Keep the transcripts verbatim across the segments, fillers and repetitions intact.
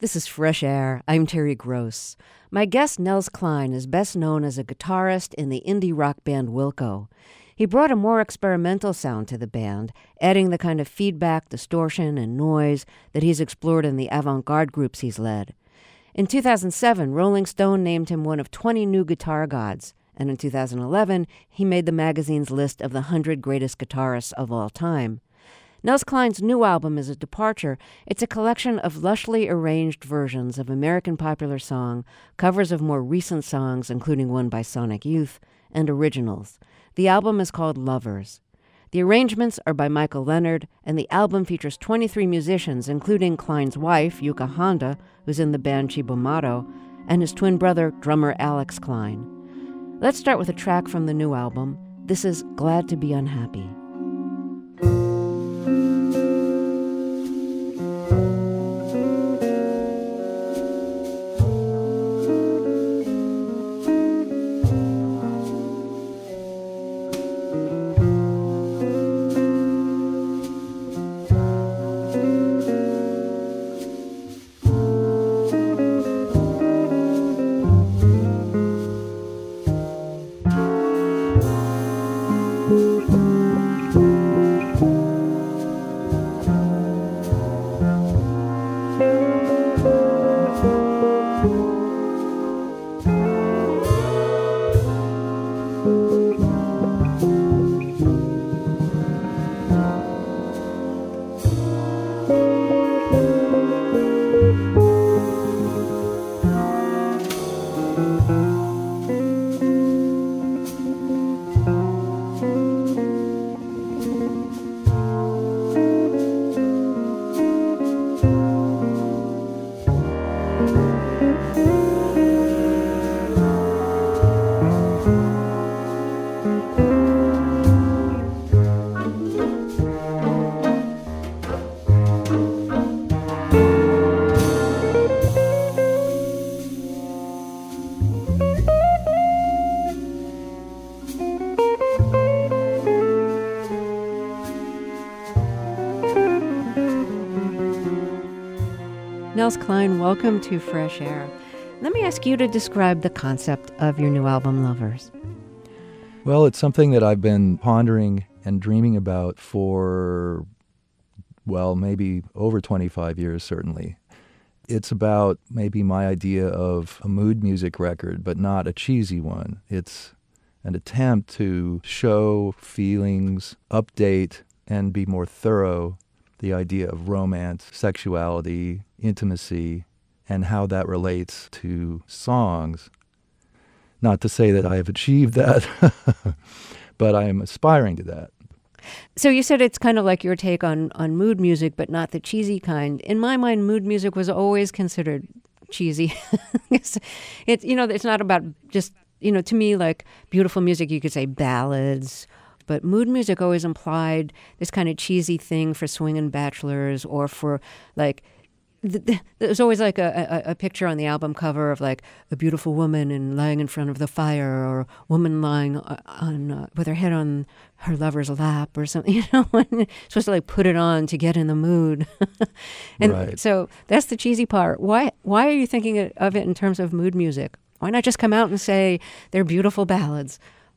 This is Fresh Air. I'm Terry Gross. My guest, Nels Cline, is best known as a guitarist in the indie rock band Wilco. He brought a more experimental sound to the band, adding the kind of feedback, distortion, and noise that he's explored in the avant-garde groups he's led. In two thousand seven, Rolling Stone named him one of twenty new guitar gods, and in two thousand eleven, he made the magazine's list of the one hundred greatest guitarists of all time. Nels Cline's new album is a departure. It's a collection of lushly arranged versions of American popular song, covers of more recent songs, including one by Sonic Youth, and originals. The album is called Lovers. The arrangements are by Michael Leonard, and the album features twenty-three musicians, including Cline's wife, Yuka Honda, who's in the band Chibomato, and his twin brother, drummer Alex Cline. Let's start with a track from the new album. This is Glad to Be Unhappy. Nels Cline, welcome to Fresh Air. Let me ask you to describe the concept of your new album, Lovers. Well, it's something that I've been pondering and dreaming about for, well, maybe over twenty-five years, certainly. It's about maybe my idea of a mood music record, but not a cheesy one. It's an attempt to show feelings, update, and be more thorough the idea of romance, sexuality, intimacy, and how that relates to songs. Not to say that I have achieved that, but I am aspiring to that. So you said it's kind of like your take on, on mood music, but not the cheesy kind. In my mind, mood music was always considered cheesy. it's, it's, you know, it's not about just, you know, to me, like beautiful music, you could say ballads, but mood music always implied this kind of cheesy thing for swinging bachelors or for like, th- th- there's always like a, a, a picture on the album cover of like a beautiful woman and lying in front of the fire, or a woman lying on uh, with her head on her lover's lap or something, you know, supposed to like put it on to get in the mood. and right. So that's the cheesy part. Why, why are you thinking of it in terms of mood music? Why not just come out and say they're beautiful ballads?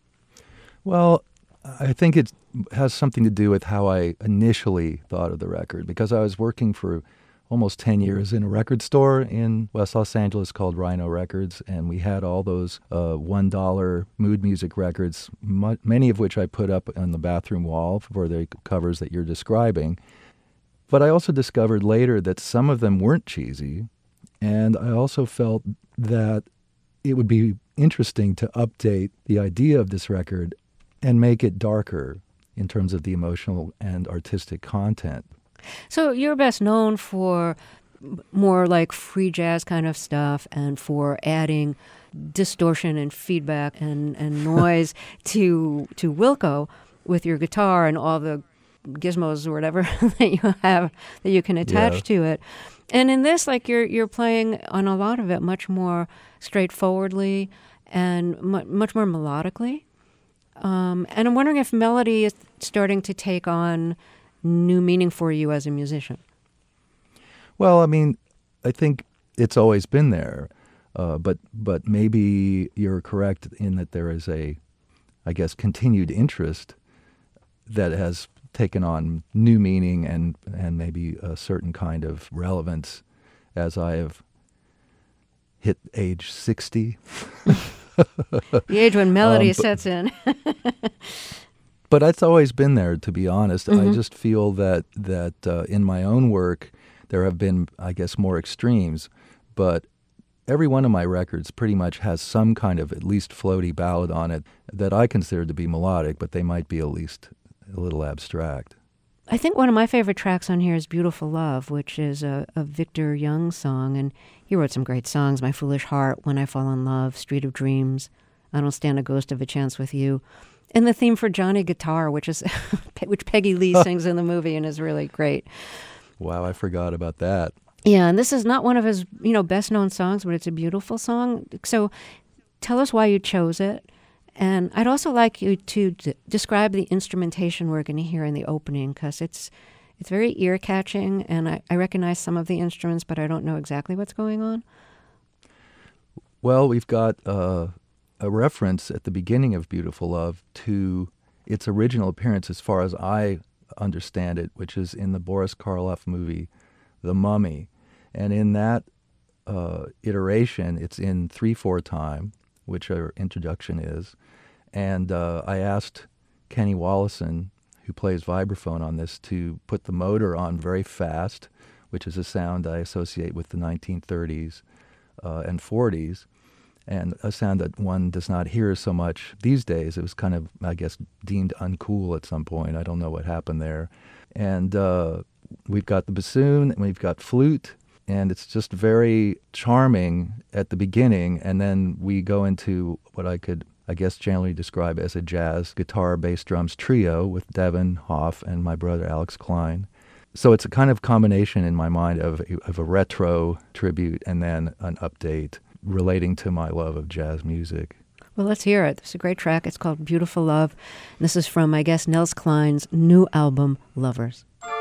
Well, I think it has something to do with how I initially thought of the record, because I was working for almost ten years in a record store in West Los Angeles called Rhino Records, and we had all those uh, one dollar mood music records, m- many of which I put up on the bathroom wall for the covers that you're describing. But I also discovered later that some of them weren't cheesy, and I also felt that it would be interesting to update the idea of this record and make it darker in terms of the emotional and artistic content. So you're best known for more like free jazz kind of stuff and for adding distortion and feedback and, and noise to to Wilco with your guitar and all the gizmos or whatever that you have that you can attach yeah. to it. And in this, like you're you're playing on a lot of it much more straightforwardly and mu- much more melodically. Um, and I'm wondering if melody is starting to take on new meaning for you as a musician. Well, I mean, I think it's always been there. Uh, but but maybe you're correct in that there is a, I guess, continued interest that has taken on new meaning and, and maybe a certain kind of relevance as I have hit age sixty. The age when melody um, but, sets in. But it's always been there, to be honest. Mm-hmm. I just feel that, that uh, in my own work, there have been, I guess, more extremes. But every one of my records pretty much has some kind of at least floaty ballad on it that I consider to be melodic, but they might be at least a little abstract. I think one of my favorite tracks on here is Beautiful Love, which is a, a Victor Young song, and he wrote some great songs, My Foolish Heart, When I Fall in Love, Street of Dreams, I Don't Stand a Ghost of a Chance with You, and the theme for Johnny Guitar, which is which Peggy Lee sings in the movie and is really great. Wow, I forgot about that. Yeah, and this is not one of his, you know, best-known songs, but it's a beautiful song. So tell us why you chose it. And I'd also like you to d- describe the instrumentation we're going to hear in the opening, because it's it's very ear-catching, and I, I recognize some of the instruments, but I don't know exactly what's going on. Well, we've got uh, a reference at the beginning of Beautiful Love to its original appearance, as far as I understand it, which is in the Boris Karloff movie, The Mummy. And in that uh, iteration, it's in three four time, which our introduction is. And uh, I asked Kenny Wollesen, who plays vibraphone on this, to put the motor on very fast, which is a sound I associate with the nineteen thirties uh, and forties, and a sound that one does not hear so much these days. It was kind of, I guess, deemed uncool at some point. I don't know what happened there. And uh, we've got the bassoon, and we've got flute, and it's just very charming at the beginning, and then we go into what I could, I guess, generally describe as a jazz guitar, bass, drums trio with Devin Hoff and my brother Alex Klein. So it's a kind of combination in my mind of, of a retro tribute and then an update relating to my love of jazz music. Well, let's hear it. It's a great track. It's called Beautiful Love. And this is from, I guess, Nels Cline's new album, Lovers.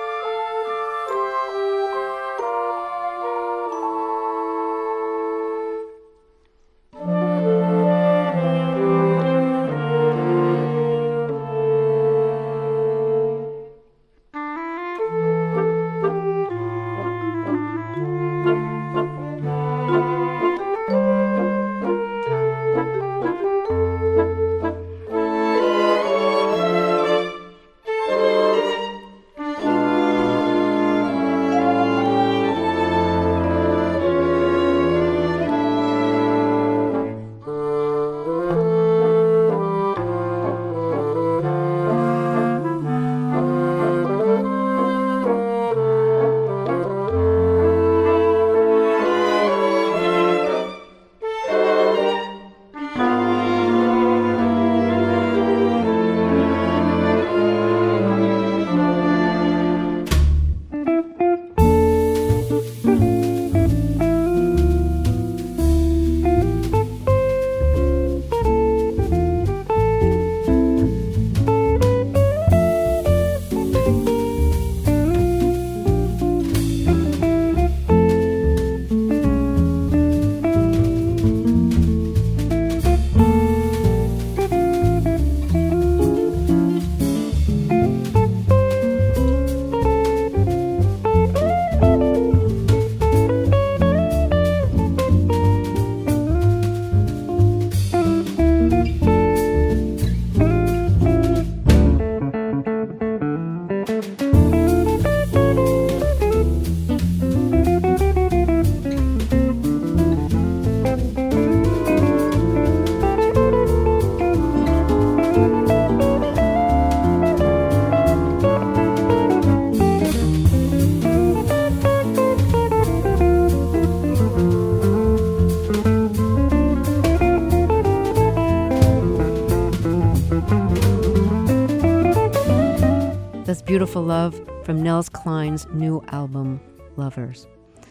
That's Beautiful Love from Nels Cline's new album, Lovers.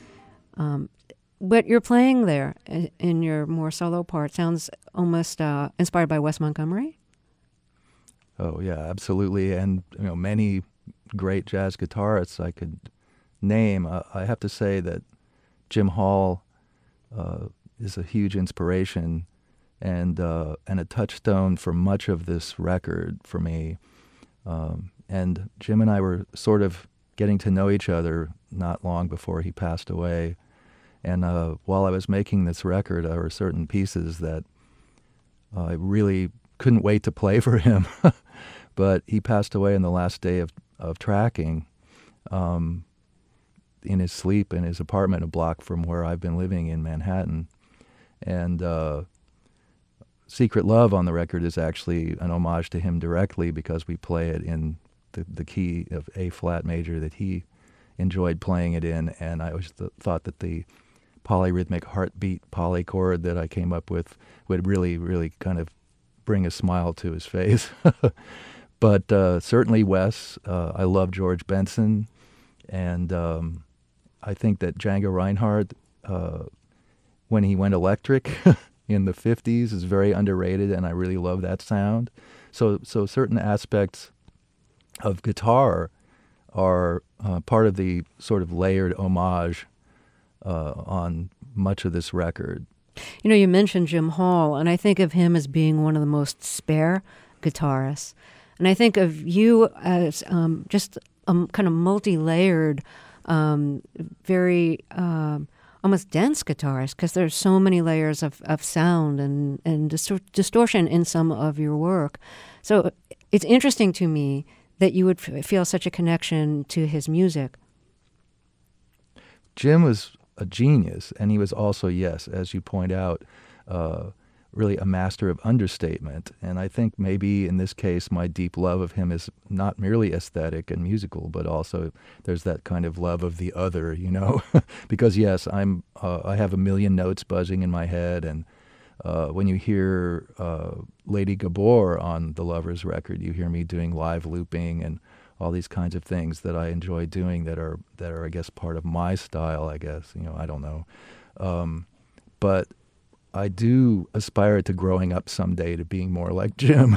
Um, what you're playing there in your more solo part sounds almost uh, inspired by Wes Montgomery. Oh, yeah, absolutely. And, you know, many great jazz guitarists I could name. Uh, I have to say that Jim Hall uh, is a huge inspiration and uh, and a touchstone for much of this record for me. Um, and Jim and I were sort of getting to know each other not long before he passed away. And uh, while I was making this record, there were certain pieces that uh, I really couldn't wait to play for him. But he passed away on the last day of, of tracking um, in his sleep in his apartment a block from where I've been living in Manhattan. And uh, Secret Love on the record is actually an homage to him directly because we play it in the, the key of A flat major that he enjoyed playing it in. And I always th- thought that the polyrhythmic heartbeat polychord that I came up with would really, really kind of bring a smile to his face. But uh, certainly Wes, uh, I love George Benson, and um, I think that Django Reinhardt, uh, when he went electric in the fifties, is very underrated, and I really love that sound. So, so certain aspects of guitar are uh, part of the sort of layered homage uh, on much of this record. You know, you mentioned Jim Hall, and I think of him as being one of the most spare guitarists. And I think of you as um, just a kind of multi-layered, um, very um, almost dense guitarist, because there's so many layers of, of sound and, and distor- distortion in some of your work. So it's interesting to me that you would f- feel such a connection to his music. Jim was a genius, and he was also, yes, as you point out, uh, really a master of understatement. And I think maybe in this case, my deep love of him is not merely aesthetic and musical, but also there's that kind of love of the other, you know, because yes, I'm, uh, I have a million notes buzzing in my head. And uh, when you hear uh, Lady Gabor on the Lovers record, you hear me doing live looping and all these kinds of things that I enjoy doing that are, that are, I guess, part of my style, I guess, you know, I don't know. Um, but I do aspire to growing up someday to being more like Jim.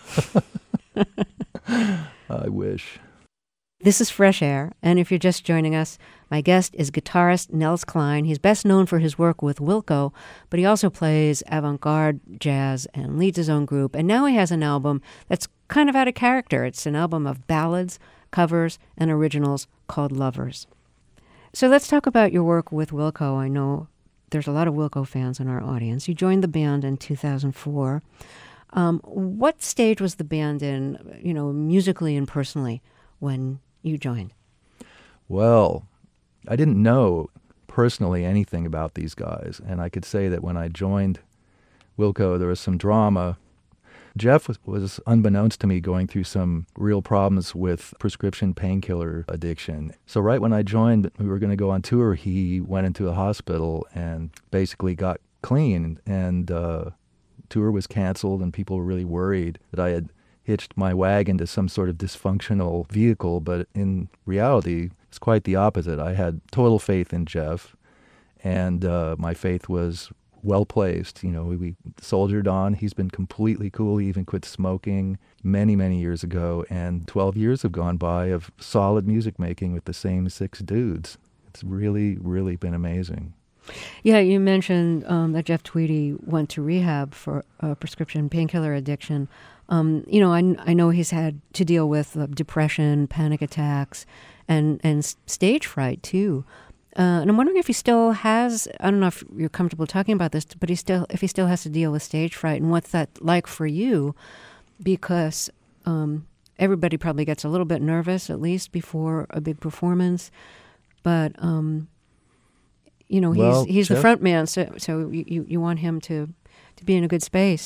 I wish. This is Fresh Air, and if you're just joining us, my guest is guitarist Nels Cline. He's best known for his work with Wilco, but he also plays avant-garde jazz and leads his own group. And now he has an album that's kind of out of character. It's an album of ballads, covers, and originals called Lovers. So let's talk about your work with Wilco. I know there's a lot of Wilco fans in our audience. You joined the band in two thousand four. Um, what stage was the band in, you know, musically and personally when you joined? Well, I didn't know personally anything about these guys, and I could say that when I joined Wilco, there was some drama. Jeff was, was unbeknownst to me going through some real problems with prescription painkiller addiction. So right when I joined, we were going to go on tour, he went into the hospital and basically got clean, and uh, tour was canceled, and people were really worried that I had hitched my wagon to some sort of dysfunctional vehicle, but in reality, it's quite the opposite. I had total faith in Jeff, and uh, my faith was well-placed. You know, we, we soldiered on. He's been completely cool. He even quit smoking many, many years ago, and twelve years have gone by of solid music making with the same six dudes. It's really, really been amazing. Yeah, you mentioned um, that Jeff Tweedy went to rehab for uh, prescription painkiller addiction. Um, you know, I, I know he's had to deal with uh, depression, panic attacks, and, and stage fright, too. Uh, and I'm wondering if he still has, I don't know if you're comfortable talking about this, but he still, if he still has to deal with stage fright, and what's that like for you? Because um, everybody probably gets a little bit nervous, at least before a big performance. But, um, you know, well, he's he's Jeff, the front man, so, so you, you want him to, to be in a good space.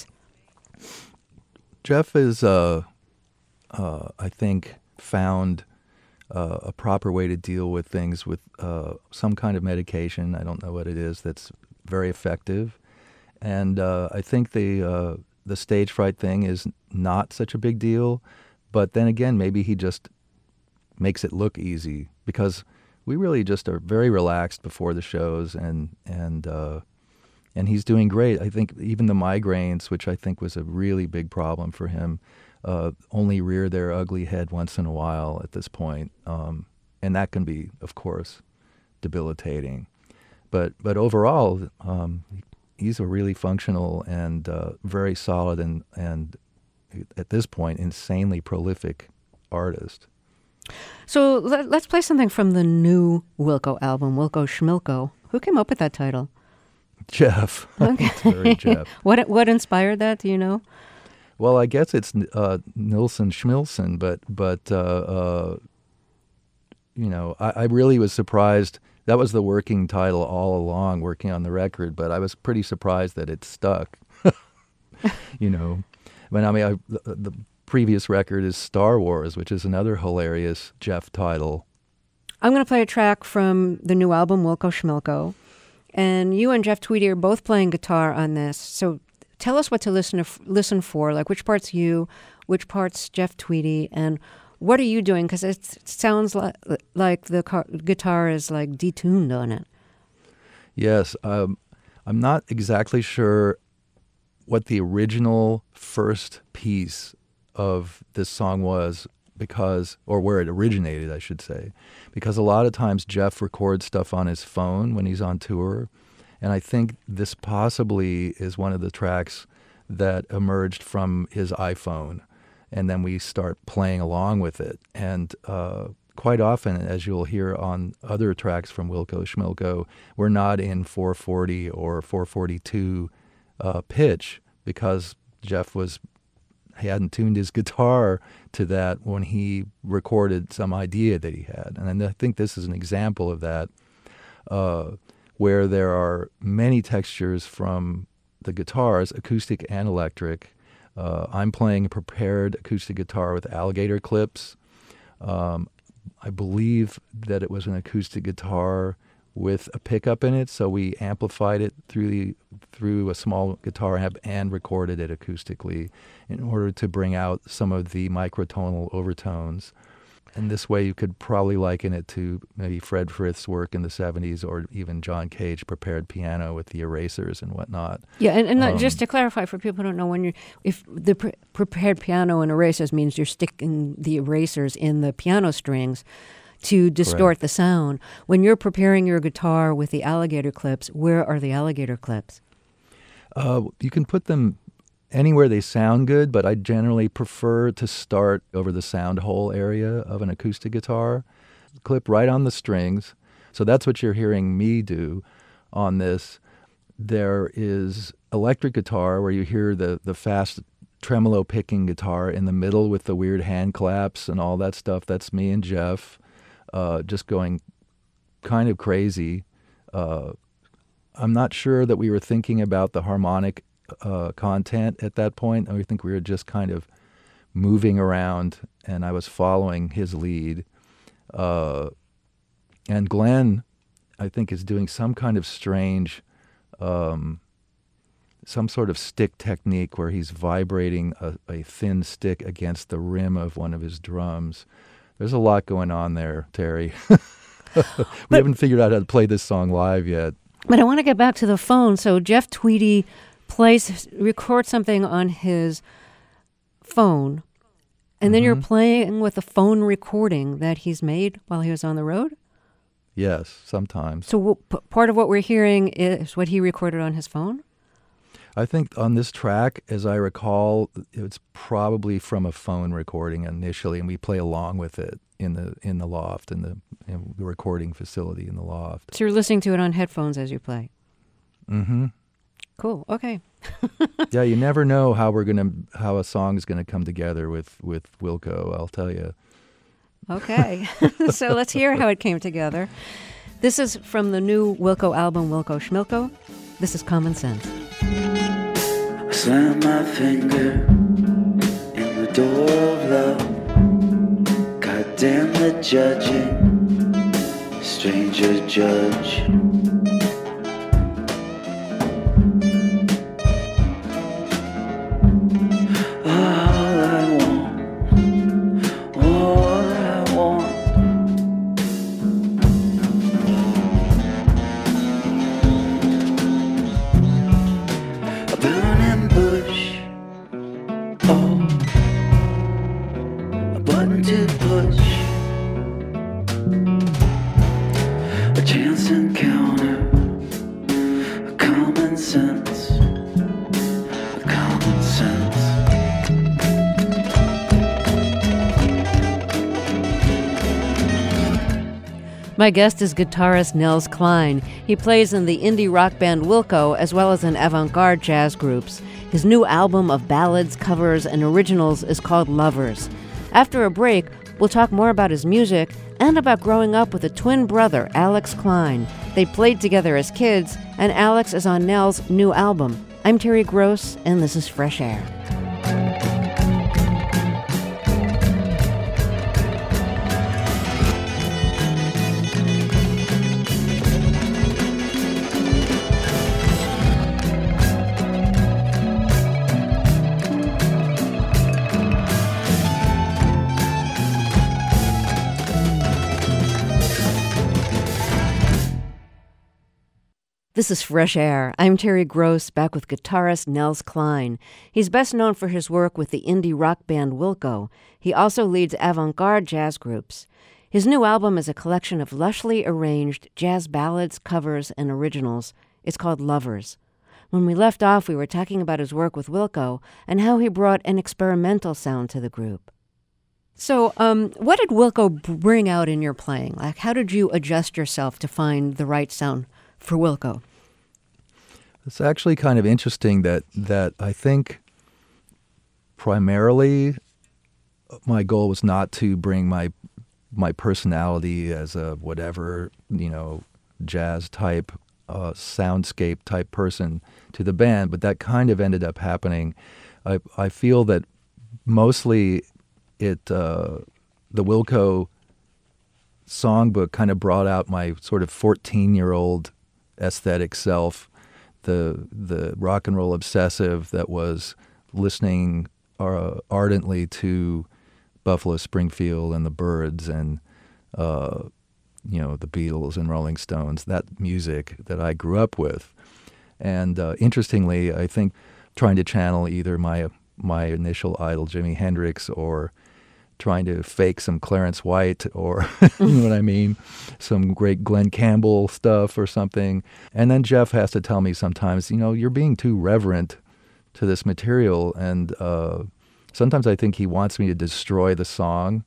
Jeff is, uh, uh, I think, found Uh, a proper way to deal with things with uh, some kind of medication. I don't know what it is that's very effective. And uh, I think the uh, the stage fright thing is not such a big deal. But then again, maybe he just makes it look easy, because we really just are very relaxed before the shows, and and uh, and he's doing great. I think even the migraines, which I think was a really big problem for him, Uh, only rear their ugly head once in a while at this point. Um, and that can be, of course, debilitating. but but overall, um, he's a really functional and uh, very solid and and at this point insanely prolific artist. So let, let's play something from the new Wilco album, Wilco Schmilko. Who came up with that title? Jeff. Okay. It's very Jeff. What what inspired that? Do you know? Well, I guess it's uh, Nilsson Schmilsson, but but uh, uh, you know, I, I really was surprised. That was the working title all along, working on the record. But I was pretty surprised that it stuck. You know, but I mean, I, the, the previous record is Star Wars, which is another hilarious Jeff title. I'm going to play a track from the new album, Wilco Schmilko. And you and Jeff Tweedy are both playing guitar on this. So tell us what to listen to, listen for, like which part's you, which part's Jeff Tweedy, and what are you doing? Because it sounds like, like the car, guitar is like detuned on it. Yes. Um, I'm not exactly sure what the original first piece of this song was, because, or where it originated, I should say, because a lot of times Jeff records stuff on his phone when he's on tour, and I think this possibly is one of the tracks that emerged from his iPhone, and then we start playing along with it. And uh, quite often, as you'll hear on other tracks from Wilco Schmilko, we're not in four forty or four forty-two uh, pitch, because Jeff was he hadn't tuned his guitar to that when he recorded some idea that he had. And I think this is an example of that, uh, where there are many textures from the guitars, acoustic and electric. Uh, I'm playing a prepared acoustic guitar with alligator clips. Um, I believe that it was an acoustic guitar with a pickup in it, so we amplified it through the through a small guitar amp and recorded it acoustically in order to bring out some of the microtonal overtones. And this way you could probably liken it to maybe Fred Frith's work in the seventies, or even John Cage prepared piano with the erasers and whatnot. Yeah, and, and Um, just to clarify for people who don't know, when you if the pre- prepared piano and erasers means you're sticking the erasers in the piano strings to distort Correct. the sound. When you're preparing your guitar with the alligator clips, where are the alligator clips? Uh, you can put them anywhere they sound good, but I generally prefer to start over the sound hole area of an acoustic guitar, clip right on the strings. So that's what you're hearing me do on this. There is electric guitar where you hear the, the fast tremolo picking guitar in the middle with the weird hand claps and all that stuff. That's me and Jeff. Uh, just going kind of crazy. Uh, I'm not sure that we were thinking about the harmonic uh, content at that point. I think we were just kind of moving around, and I was following his lead. Uh, and Glenn, I think, is doing some kind of strange, um, some sort of stick technique where he's vibrating a, a thin stick against the rim of one of his drums. There's a lot going on there, Terry. we but, haven't figured out how to play this song live yet. But I want to get back to the phone. So Jeff Tweedy plays, records something on his phone, and then mm-hmm. you're playing with a phone recording that he's made while he was on the road? Yes, sometimes. So w- p- part of what we're hearing is what he recorded on his phone? I think on this track, as I recall, it's probably from a phone recording initially, and we play along with it in the in the loft, in the, in the recording facility in the loft. So you're listening to it on headphones as you play? Mm-hmm. Cool. Okay. Yeah, you never know how we're gonna how a song is gonna come together with with Wilco. I'll tell you. Okay. So let's hear how it came together. This is from the new Wilco album, Wilco Schmilko. This is Common Sense. I slam my finger in the door of love. God damn the judging, stranger judge. All I want, all I want. A burning bush, oh, a button to push, a chance encounter. common sense. Common sense. My guest is guitarist Nels Cline. He plays in the indie rock band Wilco as well as in avant-garde jazz groups. His new album of ballads, covers, and originals is called Lovers. After a break, we'll talk more about his music and about growing up with a twin brother, Alex Cline. They played together as kids, and Alex is on Nels' new album. I'm Terry Gross, and this is Fresh Air. This is Fresh Air. I'm Terry Gross, back with guitarist Nels Cline. He's best known for his work with the indie rock band Wilco. He also leads avant-garde jazz groups. His new album is a collection of lushly arranged jazz ballads, covers, and originals. It's called Lovers. When we left off, we were talking about his work with Wilco and how he brought an experimental sound to the group. So, um, what did Wilco bring out in your playing? Like, how did you adjust yourself to find the right sound for Wilco? It's actually kind of interesting that that I think primarily my goal was not to bring my my personality as a whatever, you know, jazz type, uh, soundscape type person to the band, but that kind of ended up happening. I I feel that mostly it uh, the Wilco songbook kind of brought out my sort of fourteen-year-old aesthetic self, the the rock and roll obsessive that was listening uh, ardently to Buffalo Springfield and the Byrds and uh, you know the Beatles and Rolling Stones, that music that I grew up with. And uh, interestingly, I think trying to channel either my my initial idol Jimi Hendrix or trying to fake some Clarence White or, you know what I mean, some great Glenn Campbell stuff or something. And then Jeff has to tell me sometimes, you know, you're being too reverent to this material. And uh, sometimes I think he wants me to destroy the song,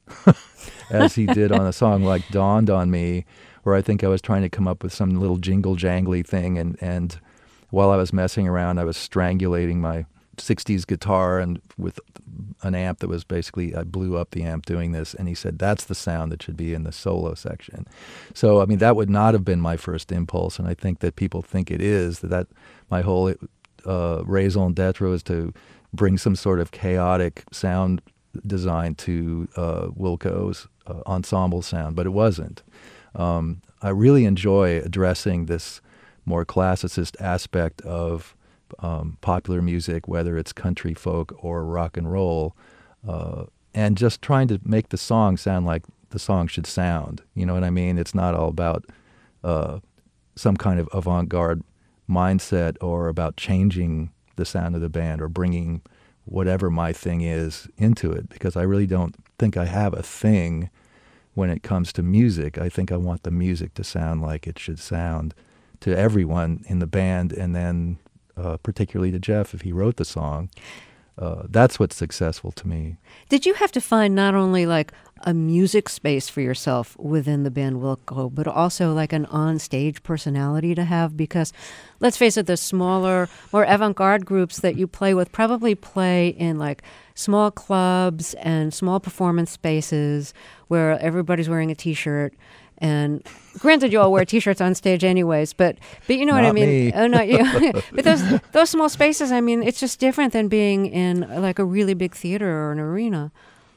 as he did on a song like Dawned on Me, where I think I was trying to come up with some little jingle-jangly thing. And, and while I was messing around, I was strangulating my sixties guitar and with an amp that was basically, I blew up the amp doing this, and he said that's the sound that should be in the solo section. So I mean, that would not have been my first impulse, and I think that people think it is, that, that my whole uh, raison d'etre is to bring some sort of chaotic sound design to uh, Wilco's uh, ensemble sound, but it wasn't. Um, I really enjoy addressing this more classicist aspect of Um, popular music, whether it's country, folk, or rock and roll, uh, and just trying to make the song sound like the song should sound. You know what I mean? It's not all about uh, some kind of avant-garde mindset or about changing the sound of the band or bringing whatever my thing is into it, because I really don't think I have a thing when it comes to music. I think I want the music to sound like it should sound to everyone in the band, and then Uh, particularly to Jeff, if he wrote the song. Uh, that's what's successful to me. Did you have to find not only like a music space for yourself within the band Wilco, but also like an on-stage personality to have? Because let's face it, the smaller, more avant-garde groups that you play with probably play in like small clubs and small performance spaces where everybody's wearing a T-shirt. And granted, you all wear T-shirts on stage anyways, but but you know Not what I mean. Me. Oh, not you. But those those small spaces, I mean, it's just different than being in like a really big theater or an arena.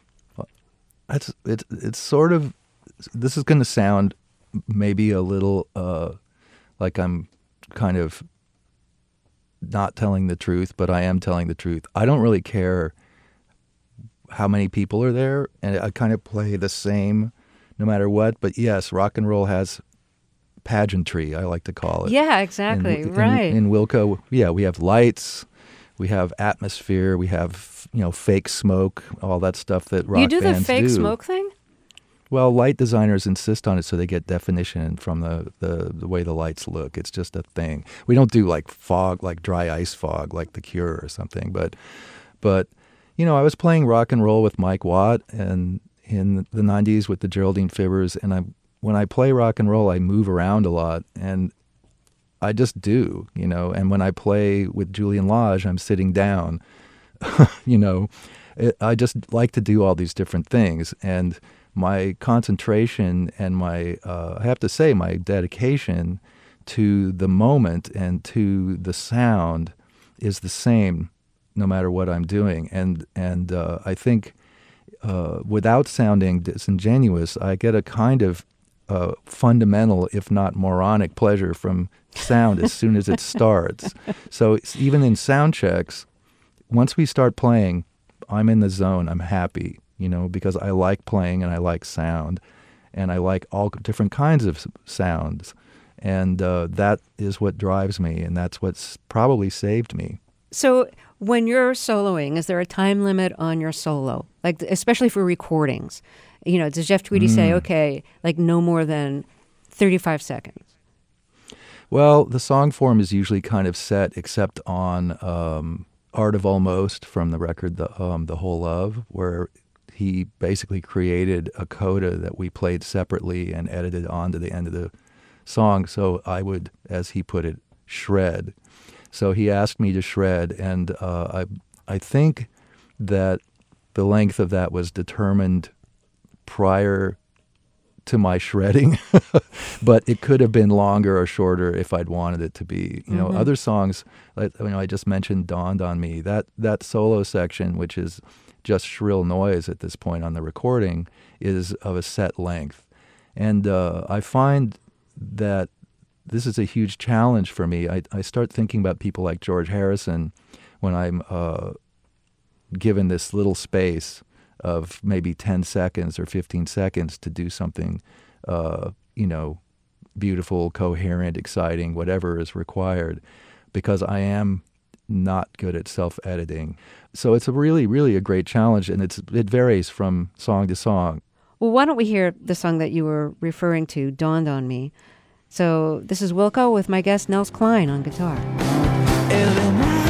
It's it's it's sort of. This is going to sound maybe a little uh, like I'm kind of not telling the truth, but I am telling the truth. I don't really care how many people are there, and I kind of play the same no matter what. But yes, rock and roll has pageantry, I like to call it. Yeah, exactly. In, right. In, in Wilco, yeah, we have lights, we have atmosphere, we have, you know, fake smoke, all that stuff that rock you do bands the fake do. smoke thing? Well, light designers insist on it so they get definition from the, the, the way the lights look. It's just a thing. We don't do like fog, like dry ice fog, like The Cure or something. But, but you know, I was playing rock and roll with Mike Watt and in the nineties with the Geraldine Fibbers, and I when I play rock and roll, I move around a lot, and I just do, you know. And when I play with Julian Lage, I'm sitting down, you know. It, I just like to do all these different things, and my concentration and my, uh, I have to say, my dedication to the moment and to the sound is the same no matter what I'm doing. And and uh, I think uh, without sounding disingenuous, I get a kind of uh, fundamental, if not moronic, pleasure from sound as soon as it starts. So it's, even in sound checks, once we start playing, I'm in the zone. I'm happy, you know, because I like playing and I like sound, and I like all different kinds of sounds. And uh, that is what drives me, and that's what's probably saved me. So when you're soloing, is there a time limit on your solo? Like, especially for recordings? You know, does Jeff Tweedy mm. say, okay, like no more than thirty-five seconds? Well, the song form is usually kind of set, except on um, Art of Almost from the record The, um, the Whole Love, where he basically created a coda that we played separately and edited onto the end of the song. So I would, as he put it, shred. So he asked me to shred, and uh, I I think that the length of that was determined prior to my shredding, but it could have been longer or shorter if I'd wanted it to be. You know, mm-hmm. other songs, like you know, I just mentioned "Dawned on Me." That that solo section, which is just shrill noise at this point on the recording, is of a set length, and uh, I find that this is a huge challenge for me. I, I start thinking about people like George Harrison when I'm uh, given this little space of maybe ten seconds or fifteen seconds to do something, uh, you know, beautiful, coherent, exciting, whatever is required, because I am not good at self-editing. So it's a really, really a great challenge, and it's it varies from song to song. Well, why don't we hear the song that you were referring to, Dawned on Me. So this is Wilco with my guest Nels Cline on guitar. Every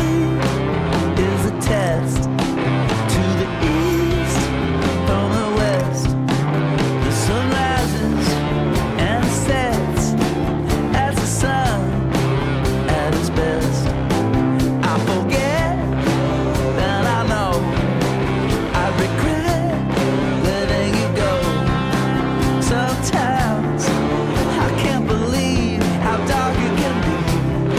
night is a test. To the east from the west, the sun rises and sets as the sun at its best. I forget, then I know I regret letting you go. Sometimes I can't believe how dark it can be,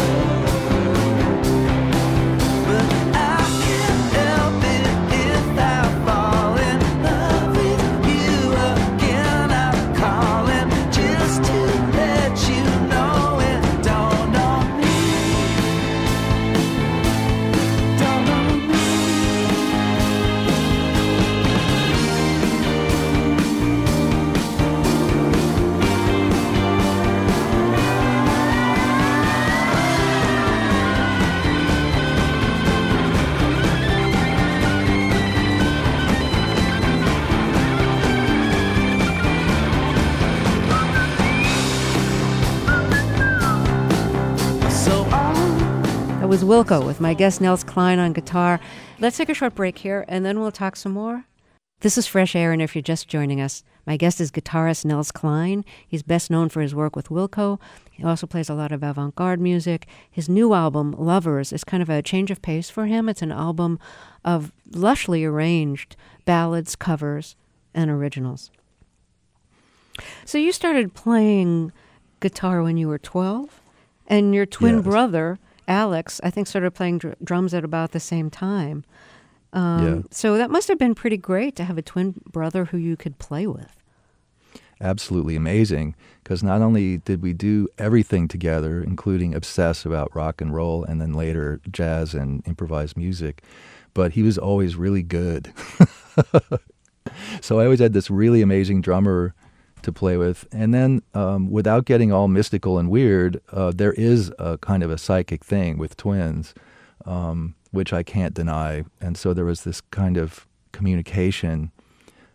but I can't help it if I fall in love with you again. I'm calling just to let you know it dawned on me, dawned on me. So on. That was Wilco with my guest Nels Cline on guitar. Let's take a short break here, and then we'll talk some more. This is Fresh Air, and if you're just joining us, my guest is guitarist Nels Cline. He's best known for his work with Wilco. He also plays a lot of avant-garde music. His new album, Lovers, is kind of a change of pace for him. It's an album of lushly arranged ballads, covers, and originals. So you started playing guitar when you were twelve, and your twin Yes. brother, Alex, I think started playing dr- drums at about the same time. Um, Yeah. So that must have been pretty great to have a twin brother who you could play with. Absolutely amazing, because not only did we do everything together, including obsess about rock and roll and then later jazz and improvised music, but he was always really good. So I always had this really amazing drummer to play with. And then um, without getting all mystical and weird, uh, there is a kind of a psychic thing with twins, um, which I can't deny. And so there was this kind of communication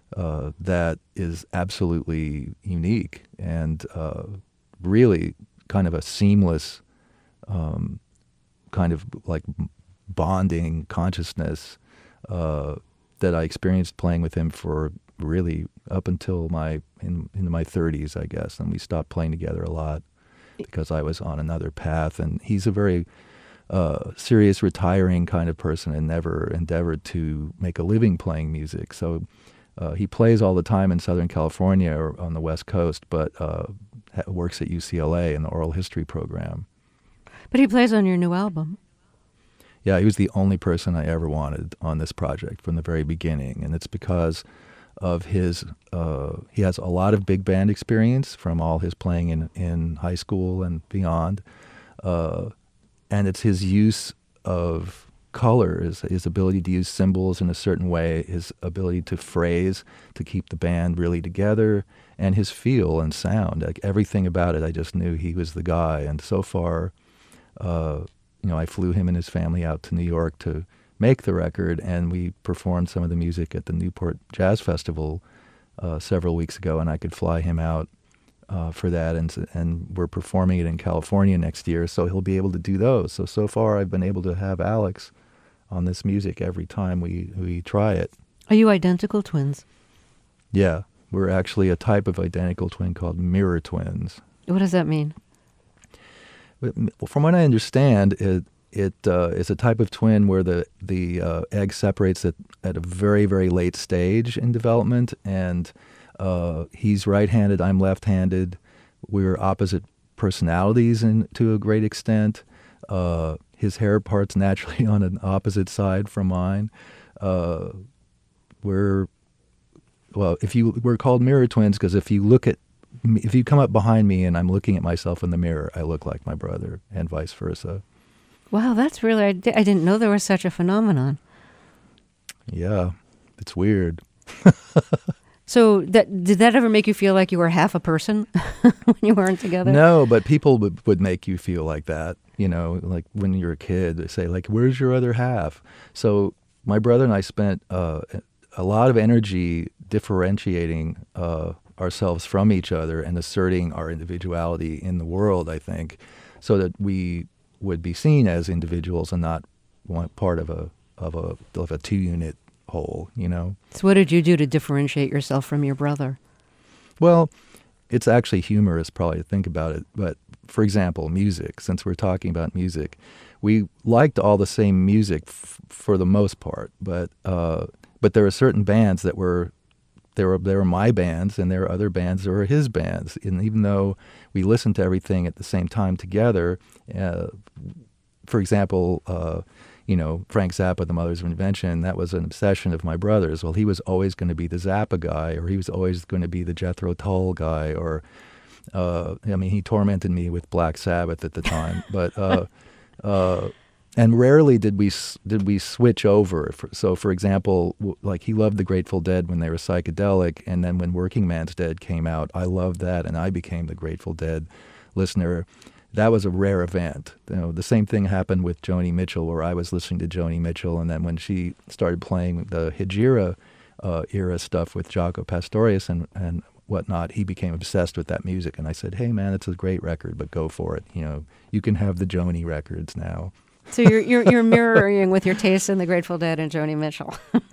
uh, that is absolutely unique and uh, really kind of a seamless um, kind of like bonding consciousness uh, that I experienced playing with him for really up until my in into my thirties, I guess, and we stopped playing together a lot because I was on another path, and he's a very uh, serious, retiring kind of person and never endeavored to make a living playing music. So uh, he plays all the time in Southern California or on the West Coast, but uh, works at U C L A in the oral history program. But he plays on your new album. Yeah, he was the only person I ever wanted on this project from the very beginning, and it's because of his, uh, he has a lot of big band experience from all his playing in, in high school and beyond, uh, and it's his use of color, his, his ability to use symbols in a certain way, his ability to phrase, to keep the band really together, and his feel and sound. Like everything about it, I just knew he was the guy, and so far, uh, you know, I flew him and his family out to New York to make the record, and we performed some of the music at the Newport Jazz Festival uh, several weeks ago, and I could fly him out uh, for that, and and we're performing it in California next year, so he'll be able to do those. So, so far I've been able to have Alex on this music every time we, we try it. Are you identical twins? Yeah, we're actually a type of identical twin called mirror twins. What does that mean? From what I understand, it it uh, is a type of twin where the the uh, egg separates at, at a very very late stage in development, and uh, he's right-handed, I'm left-handed. We're opposite personalities in, to a great extent. Uh, his hair part's naturally on an opposite side from mine. Uh, we're well, if you we're called mirror twins because if you look at If you come up behind me and I'm looking at myself in the mirror, I look like my brother, and vice versa. Wow, that's really, I, di- I didn't know there was such a phenomenon. Yeah, it's weird. So that did that ever make you feel like you were half a person when you weren't together? No, but people would, would make you feel like that. You know, like when you're a kid, they say, like, where's your other half? So my brother and I spent uh, a lot of energy differentiating uh ourselves from each other and asserting our individuality in the world, I think, so that we would be seen as individuals and not one part of a of a of a two-unit whole, you know. So what did you do to differentiate yourself from your brother? Well, it's actually humorous probably to think about it, but for example, music, since we're talking about music, we liked all the same music f- for the most part, but uh, but there are certain bands that were There were, there were my bands, and there were other bands that were his bands. And even though we listened to everything at the same time together, uh, for example, uh, you know, Frank Zappa, The Mothers of Invention, that was an obsession of my brother's. Well, he was always going to be the Zappa guy, or he was always going to be the Jethro Tull guy, or, uh, I mean, he tormented me with Black Sabbath at the time. But, uh, uh, and rarely did we did we switch over. So, for example, like he loved the Grateful Dead when they were psychedelic, and then when Working Man's Dead came out, I loved that, and I became the Grateful Dead listener. That was a rare event. You know, the same thing happened with Joni Mitchell, where I was listening to Joni Mitchell, and then when she started playing the Hejira uh, era stuff with Jaco Pastorius and and whatnot, he became obsessed with that music, and I said, "Hey, man, it's a great record, but go for it. You know, you can have the Joni records now." So you're you're, you're mirroring with your taste in the Grateful Dead and Joni Mitchell.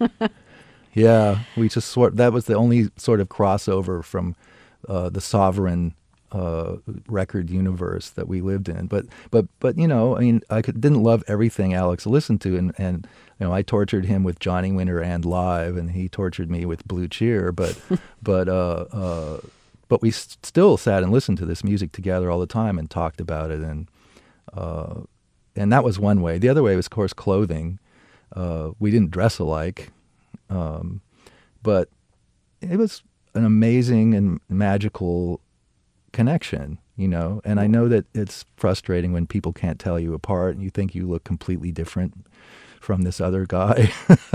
Yeah, we just sort. That was the only sort of crossover from uh, the Sovereign uh, record universe that we lived in. But but but you know, I mean, I could, didn't love everything Alex listened to, and and you know, I tortured him with Johnny Winter and Live, and he tortured me with Blue Cheer. But but uh, uh, but we st- still sat and listened to this music together all the time and talked about it, and. Uh, And that was one way. The other way was, of course, clothing. Uh, we didn't dress alike, um, but it was an amazing and magical connection, you know. And I know that it's frustrating when people can't tell you apart and you think you look completely different from this other guy.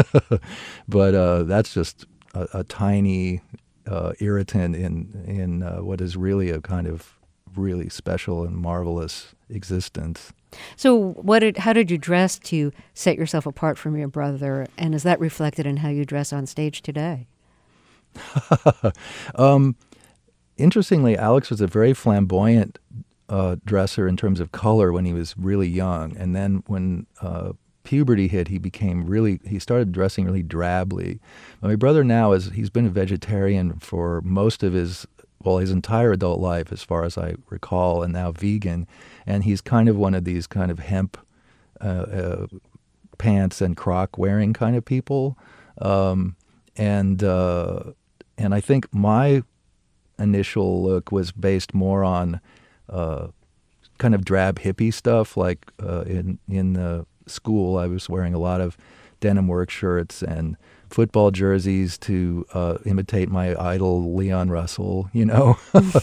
But uh, that's just a, a tiny uh, irritant in, in uh, what is really a kind of really special and marvelous existence. So what did, how did you dress to set yourself apart from your brother, and is that reflected in how you dress on stage today? um, interestingly, Alex was a very flamboyant uh, dresser in terms of color when he was really young. And then when uh, puberty hit, he became really, he started dressing really drably. My brother now is, he's been a vegetarian for most of his, well, his entire adult life, as far as I recall, and now vegan. And he's kind of one of these kind of hemp uh, uh, pants and croc wearing kind of people. Um, and, uh, and I think my initial look was based more on uh, kind of drab hippie stuff. Like uh, in, in the school, I was wearing a lot of denim work shirts and football jerseys to uh, imitate my idol Leon Russell, you know.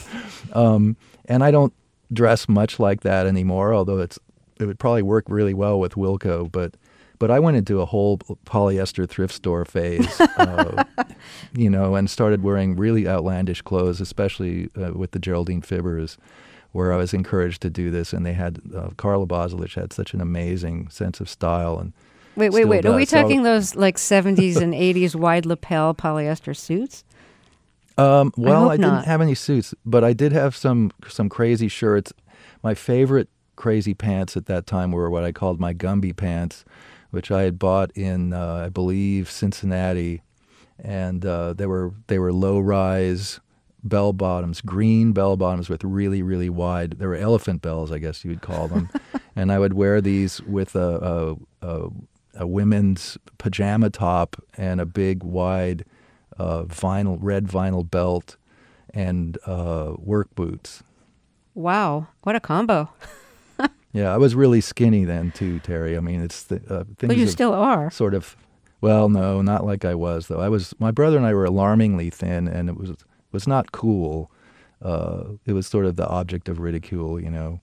um, and I don't dress much like that anymore, although it's it would probably work really well with Wilco. But but I went into a whole polyester thrift store phase, uh, you know, and started wearing really outlandish clothes, especially uh, with the Geraldine Fibbers, where I was encouraged to do this. And they had, uh, Carla Bozulich had such an amazing sense of style. And Wait, wait, wait. does. Are we So- talking those like seventies and eighties wide lapel polyester suits? Um, well, hope I, didn't not. have any suits, but I did have some some crazy shirts. My favorite crazy pants at that time were what I called my Gumby pants, which I had bought in, uh, I believe, Cincinnati, and uh, they were they were low rise bell bottoms, green bell bottoms with really really wide. They were elephant bells, I guess you would call them, and I would wear these with a a, a, a women's pajama top and a big wide uh, vinyl red vinyl belt and uh, work boots. Wow, what a combo. Yeah, I was really skinny then too, Terry. I mean, it's the uh, things Well, you have still are. sort of. Well, no, not like I was though. I was. My brother and I were alarmingly thin, and it was was not cool. Uh, it was sort of the object of ridicule, you know.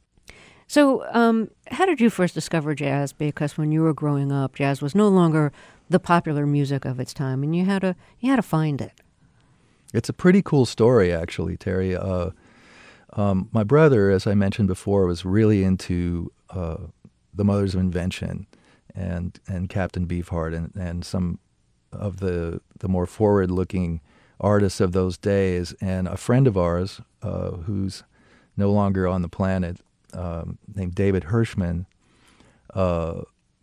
So, um, how did you first discover jazz? Because when you were growing up, jazz was no longer the popular music of its time, and you had to you had to find it. It's a pretty cool story, actually, Terry. Uh, um, my brother, as I mentioned before, was really into uh, the Mothers of Invention and and Captain Beefheart and, and some of the the more forward-looking artists of those days. And a friend of ours, uh, who's no longer on the planet, um, named David Hirschman, uh,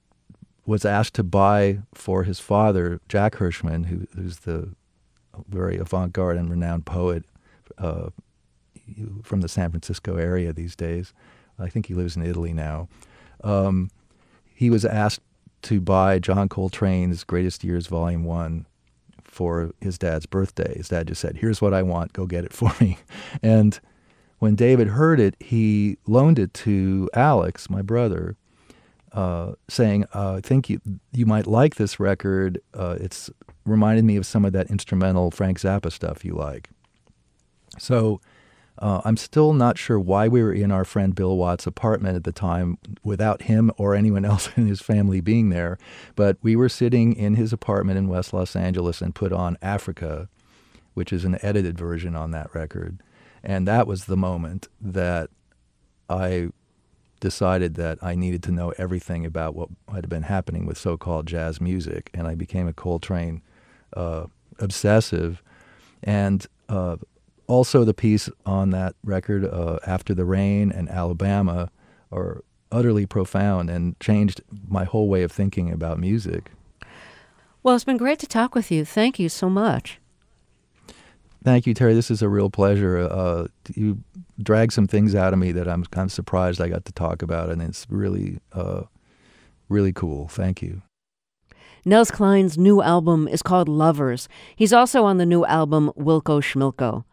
was asked to buy for his father, Jack Hirschman, who, who's the very avant-garde and renowned poet uh, from the San Francisco area these days. I think he lives in Italy now. Um, he was asked to buy John Coltrane's Greatest Years Volume one for his dad's birthday. His dad just said, "Here's what I want, go get it for me." And when David heard it, he loaned it to Alex, my brother, uh, saying, uh, I think you, you might like this record. Uh, it's reminded me of some of that instrumental Frank Zappa stuff you like. So uh, I'm still not sure why we were in our friend Bill Watt's apartment at the time without him or anyone else in his family being there. But we were sitting in his apartment in West Los Angeles and put on Africa, which is an edited version on that record. And that was the moment that I decided that I needed to know everything about what had been happening with so-called jazz music. And I became a Coltrane uh, obsessive. And uh, also the piece on that record, uh, After the Rain and Alabama, are utterly profound and changed my whole way of thinking about music. Well, it's been great to talk with you. Thank you so much. Thank you, Terry. This is a real pleasure. Uh, you dragged some things out of me that I'm kind of surprised I got to talk about, and it's really, uh, really cool. Thank you. Nels Cline's new album is called Lovers. He's also on the new album Wilco Schmilko.